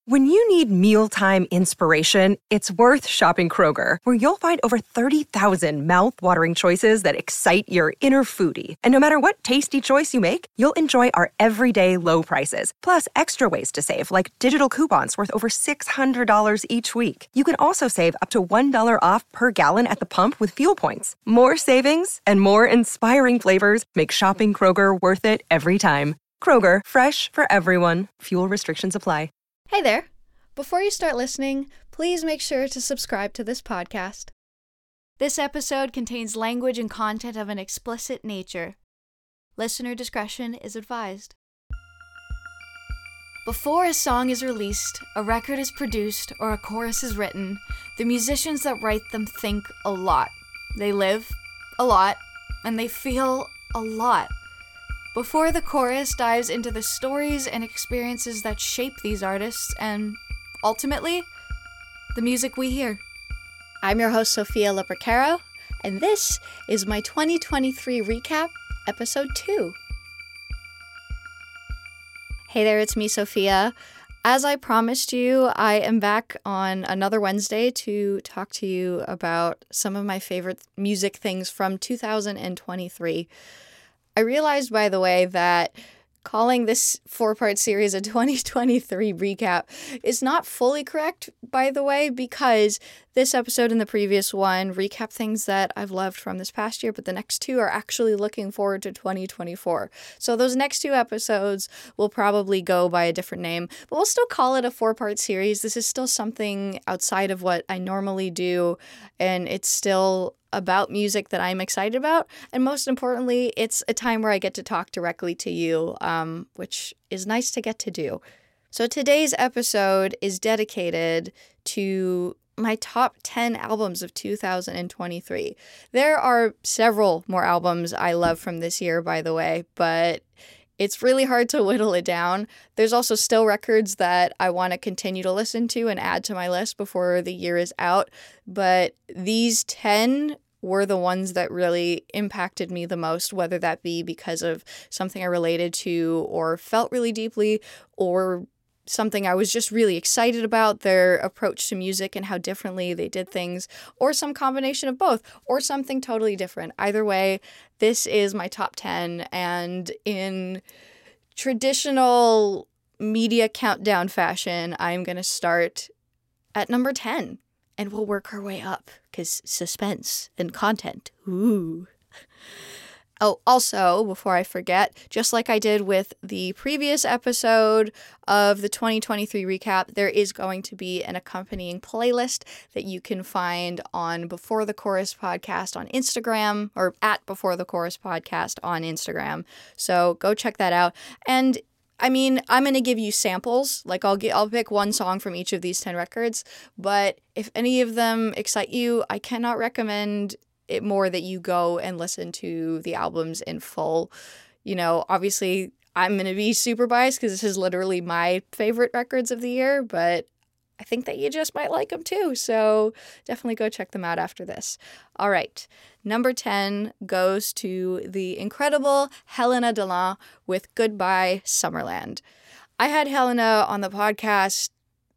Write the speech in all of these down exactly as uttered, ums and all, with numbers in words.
When you need mealtime inspiration, it's worth shopping Kroger, where you'll find over thirty thousand mouth-watering choices that excite your inner foodie. And no matter what tasty choice you make, you'll enjoy our everyday low prices, plus extra ways to save, like digital coupons worth over six hundred dollars each week. You can also save up to one dollar off per gallon at the pump with fuel points. More savings and more inspiring flavors make shopping Kroger worth it every time. Kroger, fresh for everyone. Fuel restrictions apply. Hey there! Before you start listening, please make sure to subscribe to this podcast. This episode contains language and content of an explicit nature. Listener discretion is advised. Before a song is released, a record is produced, or a chorus is written, the musicians that write them think a lot. They live a lot, and they feel a lot. Before the chorus dives into the stories and experiences that shape these artists and, ultimately, the music we hear. I'm your host, Sophia Lepercaro, and this is my twenty twenty-three recap, episode two. Hey there, it's me, Sophia. As I promised you, I am back on another Wednesday to talk to you about some of my favorite music things from two thousand twenty-three. I realized, by the way, that calling this four-part series a twenty twenty-three recap is not fully correct, by the way, because this episode and the previous one recap things that I've loved from this past year, but the next two are actually looking forward to twenty twenty-four. So those next two episodes will probably go by a different name, but we'll still call it a four-part series. This is still something outside of what I normally do, and it's still about music that I'm excited about, and most importantly, it's a time where I get to talk directly to you, um, which is nice to get to do. So today's episode is dedicated to my top ten albums of two thousand twenty-three. There are several more albums I love from this year, by the way, but it's really hard to whittle it down. There's also still records that I want to continue to listen to and add to my list before the year is out, but these ten were the ones that really impacted me the most, whether that be because of something I related to or felt really deeply, or something I was just really excited about, their approach to music and how differently they did things, or some combination of both, or something totally different. Either way, this is my top ten, and in traditional media countdown fashion, I'm going to start at number ten. And we'll work our way up, because suspense and content. Ooh. Oh, also, before I forget, just like I did with the previous episode of the twenty twenty-three recap, there is going to be an accompanying playlist that you can find on Before the Chorus Podcast on Instagram, or at Before the Chorus Podcast on Instagram. So go check that out. And I mean, I'm going to give you samples, like I'll get, I'll pick one song from each of these ten records, but if any of them excite you, I cannot recommend it more that you go and listen to the albums in full. You know, obviously I'm going to be super biased because this is literally my favorite records of the year, but I think that you just might like them too, so definitely go check them out after this. All right, number ten goes to the incredible Helena Delan with Goodbye Summerland. I had Helena on the podcast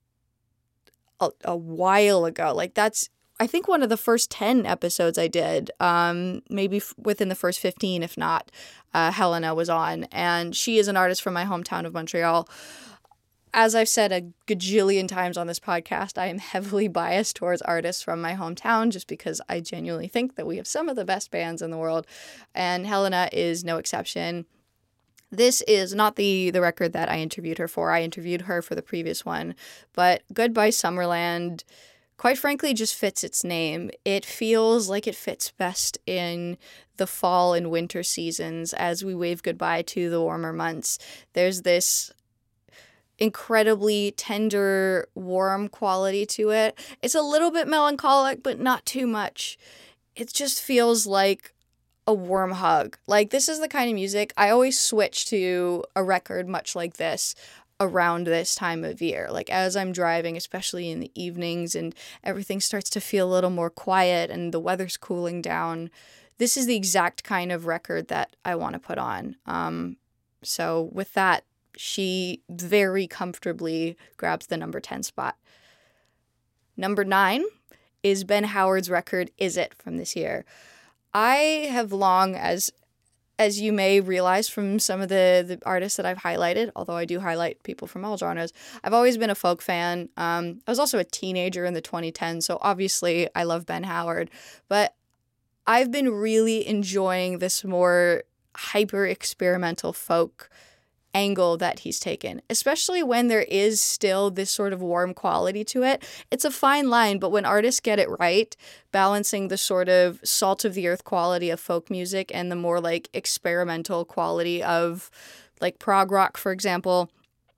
a, a while ago. Like, that's, I think, one of the first ten episodes I did, um, maybe f- within the first fifteen, if not, uh, Helena was on, and she is an artist from my hometown of Montreal. As I've said a gajillion times on this podcast, I am heavily biased towards artists from my hometown just because I genuinely think that we have some of the best bands in the world, and Helena is no exception. This is not the, the record that I interviewed her for. I interviewed her for the previous one, but Goodbye Summerland, quite frankly, just fits its name. It feels like it fits best in the fall and winter seasons as we wave goodbye to the warmer months. There's this incredibly tender, warm quality to it. It's a little bit melancholic, but not too much. It just feels like a warm hug. Like, this is the kind of music I always switch to a record much like this around this time of year. Like, as I'm driving, especially in the evenings, and everything starts to feel a little more quiet and the weather's cooling down, this is the exact kind of record that I want to put on. Um, so with that, she very comfortably grabs the number ten spot. Number nine is Ben Howard's record, Is It, from this year. I have long, as as you may realize from some of the, the artists that I've highlighted, although I do highlight people from all genres, I've always been a folk fan. Um, I was also a teenager in the twenty tens, so obviously I love Ben Howard. But I've been really enjoying this more hyper-experimental folk angle that he's taken, especially when there is still this sort of warm quality to it. It's a fine line, but when artists get it right, balancing the sort of salt of the earth quality of folk music and the more like experimental quality of like prog rock, for example,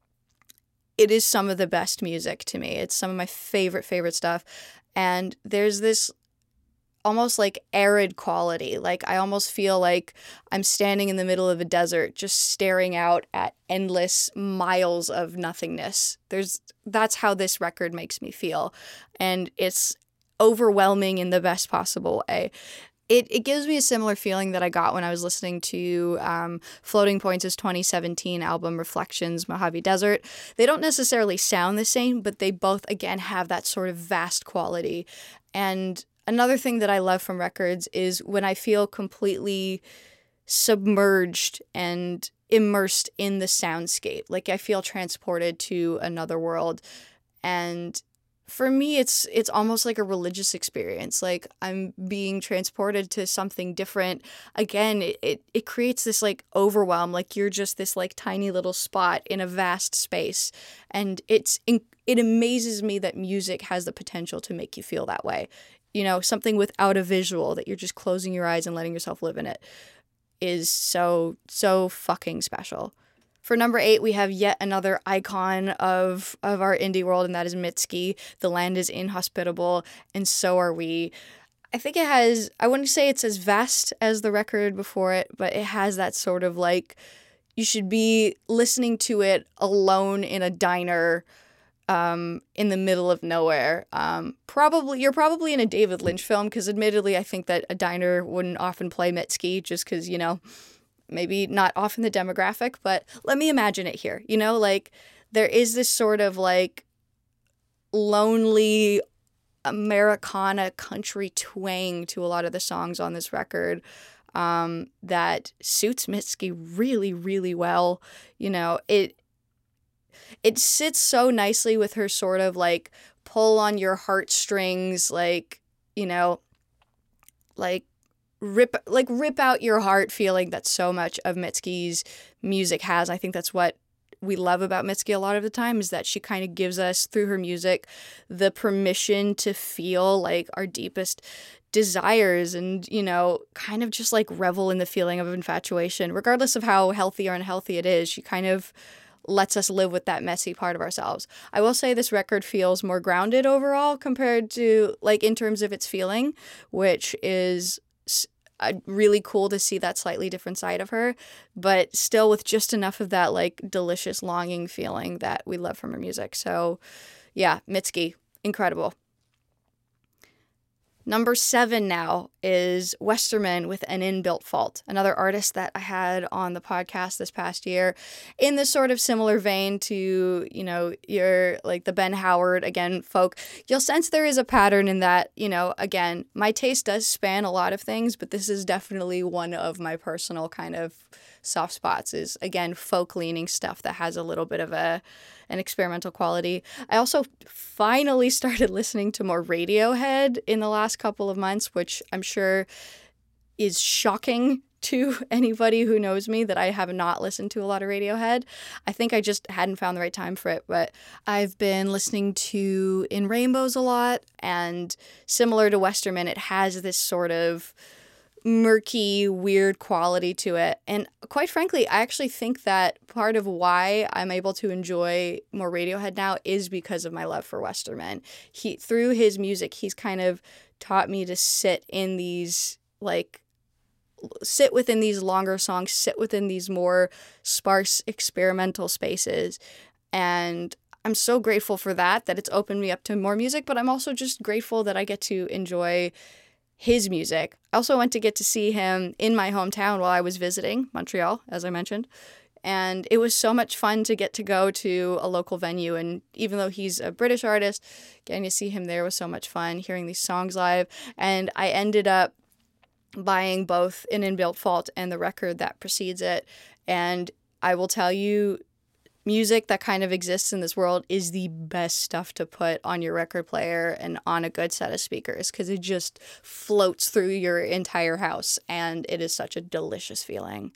it is some of the best music to me. It's some of my favorite, favorite stuff. And there's this almost like arid quality. Like I almost feel like I'm standing in the middle of a desert just staring out at endless miles of nothingness. There's that's how this record makes me feel. And it's overwhelming in the best possible way. It it gives me a similar feeling that I got when I was listening to um, Floating Points' twenty seventeen album Reflections, Mojave Desert. They don't necessarily sound the same, but they both, again, have that sort of vast quality. And another thing that I love from records is when I feel completely submerged and immersed in the soundscape. Like I feel transported to another world. And for me, it's it's almost like a religious experience. Like I'm being transported to something different. Again, it, it, it creates this like overwhelm. Like you're just this like tiny little spot in a vast space. And it's it amazes me that music has the potential to make you feel that way. You know, something without a visual, that you're just closing your eyes and letting yourself live in it, is so, so fucking special. For number eight, we have yet another icon of, of our indie world, and that is Mitski. The land is inhospitable, and so are we. I think it has, I wouldn't say it's as vast as the record before it, but it has that sort of like, you should be listening to it alone in a diner Um, in the middle of nowhere. Um, probably you're probably in a David Lynch film, because admittedly I think that a diner wouldn't often play Mitski just because, you know, maybe not often the demographic, but let me imagine it here. You know, like there is this sort of like lonely Americana country twang to a lot of the songs on this record um, that suits Mitski really, really well. You know, it It sits so nicely with her sort of like pull on your heartstrings, like, you know, like rip like rip out your heart feeling that so much of Mitski's music has. I think that's what we love about Mitski a lot of the time, is that she kind of gives us through her music the permission to feel like our deepest desires and, you know, kind of just like revel in the feeling of infatuation, regardless of how healthy or unhealthy it is. She kind of lets us live with that messy part of ourselves. I will say this record feels more grounded overall compared to, like, in terms of its feeling, which is uh, really cool to see that slightly different side of her, but still with just enough of that, like, delicious longing feeling that we love from her music. So, yeah, Mitski, incredible. Number seven now is Westerman with An Inbuilt Fault, another artist that I had on the podcast this past year in this sort of similar vein to, you know, your, like the Ben Howard, again, folk. You'll sense there is a pattern in that, you know, again, my taste does span a lot of things, but this is definitely one of my personal kind of soft spots, is, again, folk-leaning stuff that has a little bit of a an experimental quality. I also finally started listening to more Radiohead in the last couple of months, which I'm sure is shocking to anybody who knows me, that I have not listened to a lot of Radiohead. I think I just hadn't found the right time for it, but I've been listening to In Rainbows a lot, and similar to Westerman, it has this sort of murky, weird quality to it. And quite frankly, I actually think that part of why I'm able to enjoy more Radiohead now is because of my love for Westerman. He, through his music, he's kind of taught me to sit in these, like, sit within these longer songs, sit within these more sparse experimental spaces. And I'm so grateful for that, that it's opened me up to more music, but I'm also just grateful that I get to enjoy his music. I also went to get to see him in my hometown while I was visiting Montreal, as I mentioned. And it was so much fun to get to go to a local venue. And even though he's a British artist, getting to see him there was so much fun, hearing these songs live. And I ended up buying both An Inbuilt Fault and the record that precedes it. And I will tell you, music that kind of exists in this world is the best stuff to put on your record player and on a good set of speakers, because it just floats through your entire house, and it is such a delicious feeling.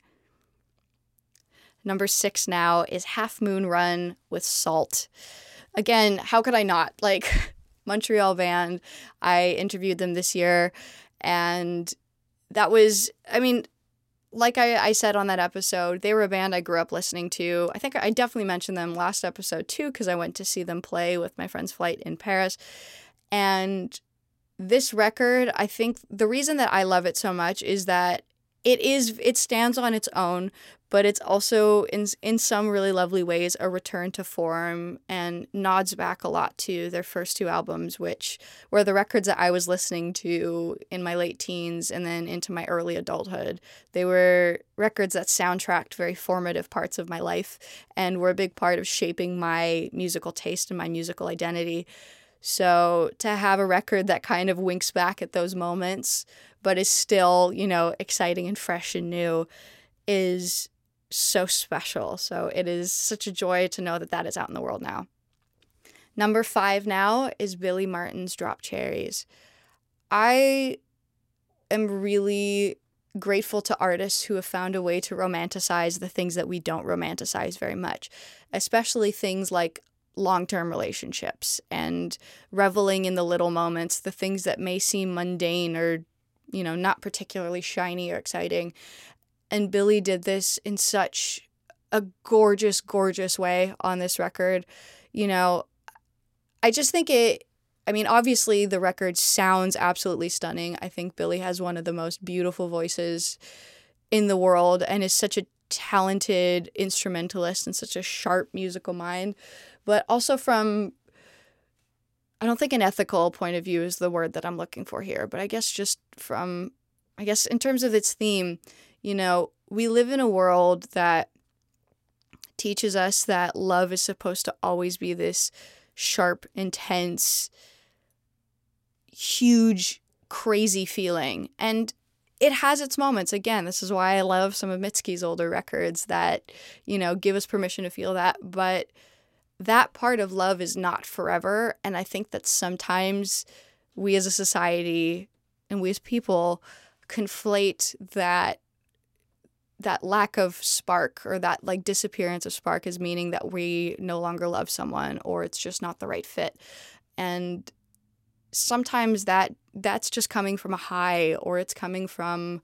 Number six now is Half Moon Run with Salt. Again, how could I not? Like, Montreal band, I interviewed them this year, and that was, I mean, like I, I said on that episode, they were a band I grew up listening to. I think I definitely mentioned them last episode too, because I went to see them play with my friend's Flight in Paris. And this record, I think the reason that I love it so much is that it is, it stands on its own, but it's also in in some really lovely ways a return to form and nods back a lot to their first two albums, which were the records that I was listening to in my late teens and then into my early adulthood. They were records that soundtracked very formative parts of my life and were a big part of shaping my musical taste and my musical identity. So to have a record that kind of winks back at those moments, but is still, you know, exciting and fresh and new is so special. So it is such a joy to know that that is out in the world now. Number five now is Billy Martin's Drop Cherries. I am really grateful to artists who have found a way to romanticize the things that we don't romanticize very much, especially things like long-term relationships and reveling in the little moments, the things that may seem mundane or, you know, not particularly shiny or exciting. And Billy did this in such a gorgeous, gorgeous way on this record. You know, I just think it, I mean, obviously the record sounds absolutely stunning. I think Billy has one of the most beautiful voices in the world and is such a talented instrumentalist and such a sharp musical mind. But also from, I don't think an ethical point of view is the word that I'm looking for here, but I guess just from, I guess in terms of its theme, you know, we live in a world that teaches us that love is supposed to always be this sharp, intense, huge, crazy feeling. And it has its moments. Again, this is why I love some of Mitski's older records that, you know, give us permission to feel that. But that part of love is not forever. And I think that sometimes we as a society and we as people conflate that that lack of spark or that like disappearance of spark as meaning that we no longer love someone or it's just not the right fit. And sometimes that that's just coming from a high, or it's coming from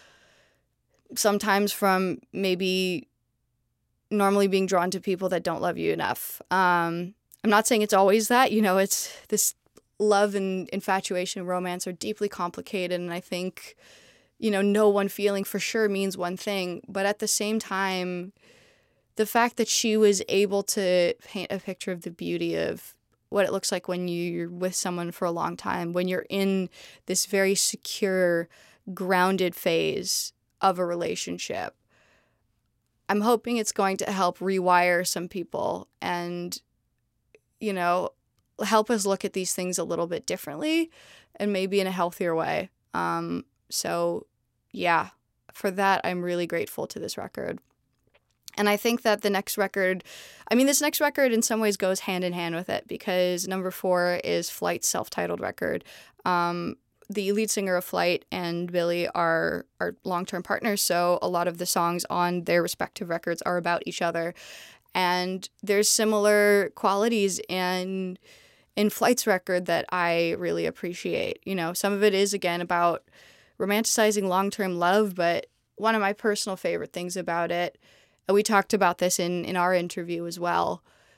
sometimes from maybe normally being drawn to people that don't love you enough. Um, I'm not saying it's always that, you know, it's this love and infatuation and romance are deeply complicated. And I think, you know, no one feeling for sure means one thing. But at the same time, the fact that she was able to paint a picture of the beauty of what it looks like when you're with someone for a long time, when you're in this very secure, grounded phase of a relationship. I'm hoping it's going to help rewire some people and, you know, help us look at these things a little bit differently and maybe in a healthier way. Um, so, yeah, for that, I'm really grateful to this record. And I think that the next record, I mean, this next record in some ways goes hand in hand with it because number four is Flight's self-titled record. Um, the lead singer of Flight and Billy are, are long-term partners, so a lot of the songs on their respective records are about each other. And there's similar qualities in in Flight's record that I really appreciate. You know, some of it is, again, about romanticizing long-term love, but one of my personal favorite things about it, and we talked about this in, in our interview as well,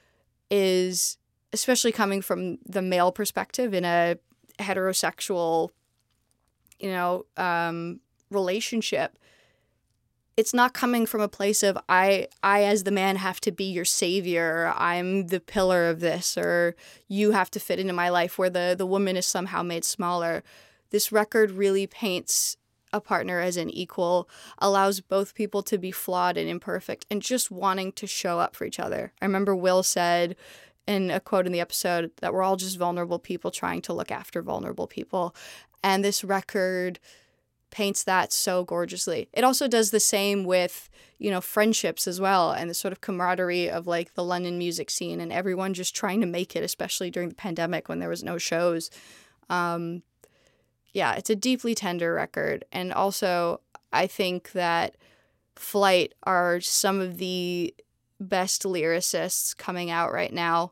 is especially coming from the male perspective in a heterosexual, you know, um, relationship. It's not coming from a place of I, I as the man have to be your savior. I'm the pillar of this, or you have to fit into my life, where the, the woman is somehow made smaller. This record really paints a partner as an equal, allows both people to be flawed and imperfect and just wanting to show up for each other. I remember Will said in a quote in the episode that we're all just vulnerable people trying to look after vulnerable people. And this record paints that so gorgeously. It also does the same with, you know, friendships as well, and the sort of camaraderie of like the London music scene and everyone just trying to make it, especially during the pandemic when there was no shows. Um, yeah, it's a deeply tender record. And also, I think that Flight are some of the best lyricists coming out right now.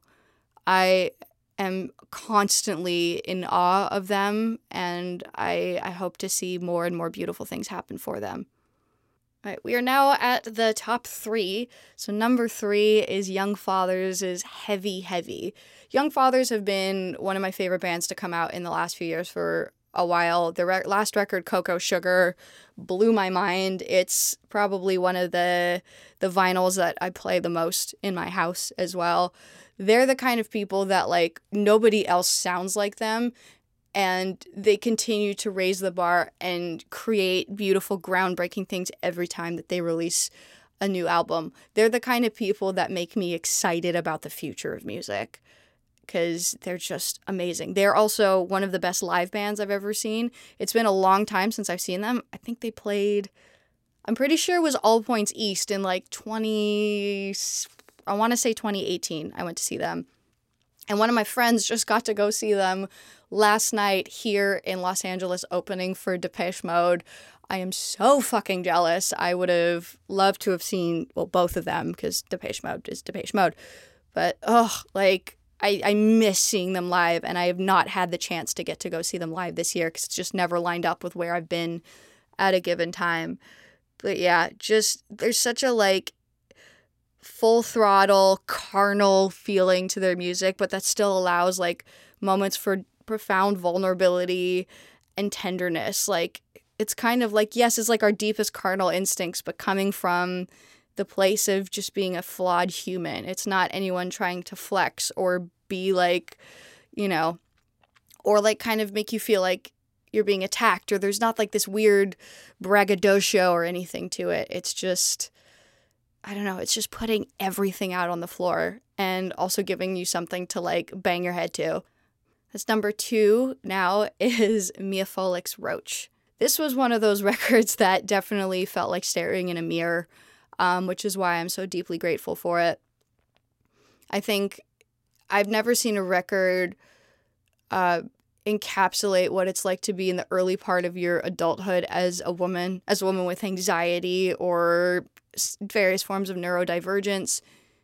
I am constantly in awe of them, and I, I hope to see more and more beautiful things happen for them. All right, we are now at the top three. So number three is Young Fathers is Heavy Heavy. Young Fathers have been one of my favorite bands to come out in the last few years for a while. The re- last record, Cocoa Sugar, blew my mind. It's probably one of the the vinyls that I play the most in my house as well. They're the kind of people that, like, nobody else sounds like them, and they continue to raise the bar and create beautiful, groundbreaking things every time that they release a new album. They're the kind of people that make me excited about the future of music, because they're just amazing. They're also one of the best live bands I've ever seen. It's been a long time since I've seen them. I think they played, I'm pretty sure it was All Points East in like twenty, I want to say twenty eighteen. I went to see them. And one of my friends just got to go see them last night here in Los Angeles opening for Depeche Mode. I am so fucking jealous. I would have loved to have seen, well, both of them, because Depeche Mode is Depeche Mode. But, oh, like, I, I miss seeing them live, and I have not had the chance to get to go see them live this year because it's just never lined up with where I've been at a given time. But yeah, just, there's such a, like, full throttle, carnal feeling to their music, but that still allows, like, moments for profound vulnerability and tenderness. Like, it's kind of like, yes, it's like our deepest carnal instincts, but coming from the place of just being a flawed human. It's not anyone trying to flex or be like, you know, or like kind of make you feel like you're being attacked, or there's not like this weird braggadocio or anything to it. It's just, I don't know, it's just putting everything out on the floor and also giving you something to like bang your head to. That's number two now is Mia Folick's Roach. This was one of those records that definitely felt like staring in a mirror, um, which is why I'm so deeply grateful for it. I think I've never seen a record uh, encapsulate what it's like to be in the early part of your adulthood as a woman, as a woman with anxiety or various forms of neurodivergence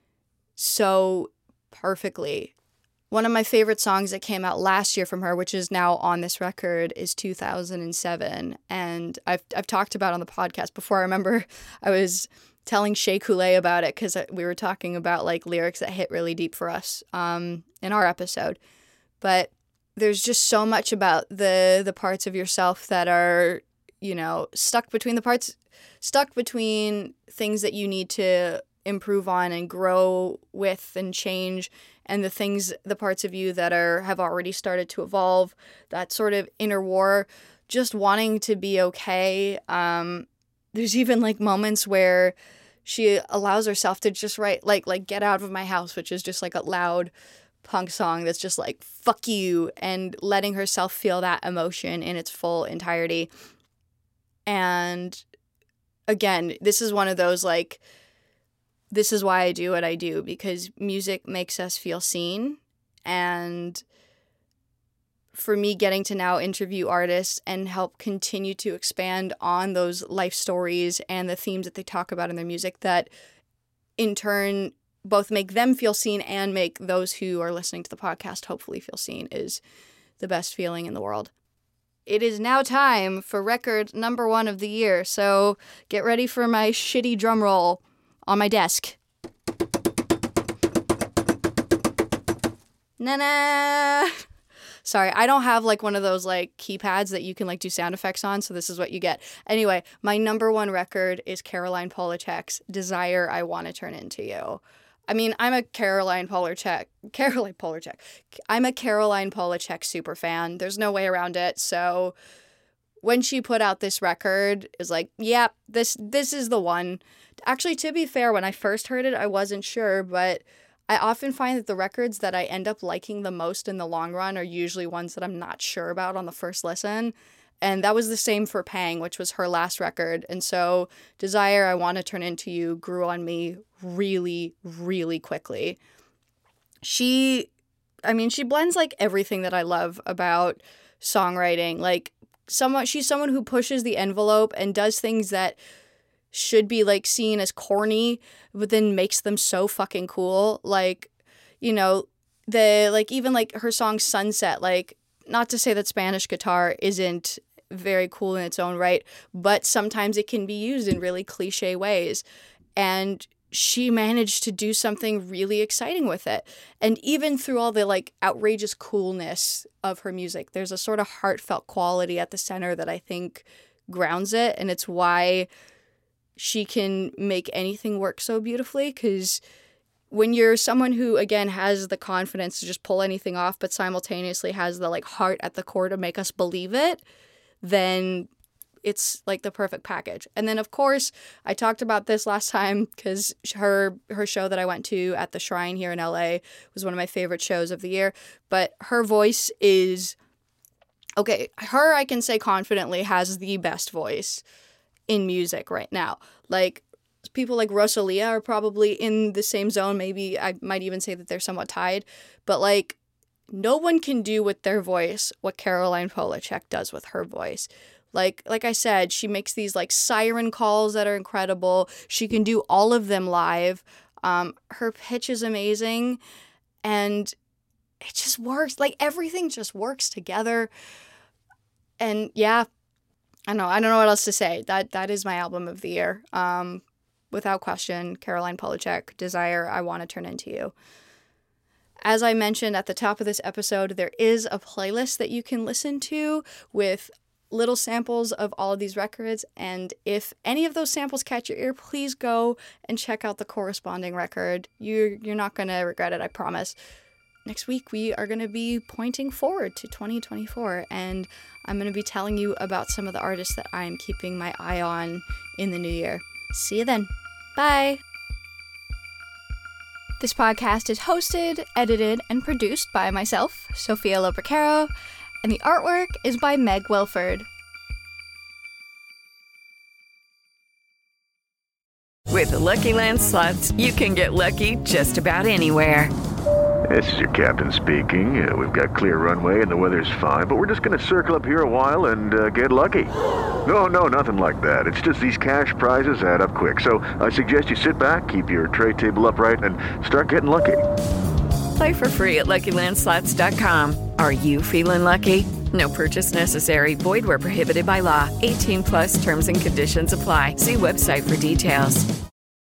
so perfectly. One of my favorite songs that came out last year from her, which is now on this record, is two thousand seven. And I've I've talked about it on the podcast before. I remember I was telling Shea Coulee about it because we were talking about like lyrics that hit really deep for us um, in our episode. But there's just so much about the the parts of yourself that are, you know, stuck between the parts, stuck between things that you need to improve on and grow with and change, and the things, the parts of you that are have already started to evolve, that sort of inner war, just wanting to be okay. Um, there's even like moments where she allows herself to just write like like Get Out of My House, which is just like a loud punk song that's just like fuck you, and letting herself feel that emotion in its full entirety. And again, this is one of those like, this is why I do what I do, because music makes us feel seen. And for me, getting to now interview artists and help continue to expand on those life stories and the themes that they talk about in their music, that in turn both make them feel seen and make those who are listening to the podcast hopefully feel seen, is the best feeling in the world. It is now time for record number one of the year, so get ready for my shitty drum roll on my desk. Na-na! Sorry, I don't have like one of those like keypads that you can like do sound effects on, so this is what you get. Anyway, my number one record is Caroline Polachek's Desire, I Want to Turn Into You. I mean, I'm a Caroline Polachek, Caroline Polachek. I'm a Caroline Polachek super fan. There's no way around it. So when she put out this record, it was like, yeah, this this is the one. Actually, to be fair, when I first heard it, I wasn't sure, but I often find that the records that I end up liking the most in the long run are usually ones that I'm not sure about on the first listen. And that was the same for Pang, which was her last record. And so Desire, I Want to Turn Into You grew on me really, really quickly. She, I mean, she blends like everything that I love about songwriting. Like someone, she's someone who pushes the envelope and does things that should be like seen as corny, but then makes them so fucking cool. Like, you know, the, like even like her song Sunset, like not to say that Spanish guitar isn't very cool in its own right, but sometimes it can be used in really cliche ways. And she managed to do something really exciting with it. And even through all the like outrageous coolness of her music, there's a sort of heartfelt quality at the center that I think grounds it. And it's why she can make anything work so beautifully, because when you're someone who, again, has the confidence to just pull anything off, but simultaneously has the like heart at the core to make us believe it, then it's like the perfect package. And then, of course, I talked about this last time because her her show that I went to at the Shrine here in L A was one of my favorite shows of the year. But her voice is, okay, her, I can say confidently, has the best voice in music right now. Like, people like Rosalia are probably in the same zone. Maybe I might even say that they're somewhat tied. But, like, no one can do with their voice what Caroline Polachek does with her voice. Like like I said, she makes these like siren calls that are incredible. She can do all of them live. Um, her pitch is amazing. And it just works. Like everything just works together. And yeah, I don't know. I don't know what else to say. That that is my album of the year. Um, without question, Caroline Polachek, Desire, I Want to Turn Into You. As I mentioned at the top of this episode, there is a playlist that you can listen to with little samples of all of these records. And if any of those samples catch your ear, please go and check out the corresponding record. You're, you're not going to regret it, I promise. Next week, we are going to be pointing forward to twenty twenty-four, and I'm going to be telling you about some of the artists that I'm keeping my eye on in the new year. See you then. Bye. This podcast is hosted, edited, and produced by myself, Sophia Lopercaro, and the artwork is by Meg Wilford. With the Lucky Land Slots, you can get lucky just about anywhere. This is your captain speaking. Uh, we've got clear runway and the weather's fine, but we're just going to circle up here a while and uh, get lucky. No, no, nothing like that. It's just these cash prizes add up quick. So I suggest you sit back, keep your tray table upright, and start getting lucky. Play for free at Lucky Land Slots dot com. Are you feeling lucky? No purchase necessary. Void where prohibited by law. eighteen plus terms and conditions apply. See website for details.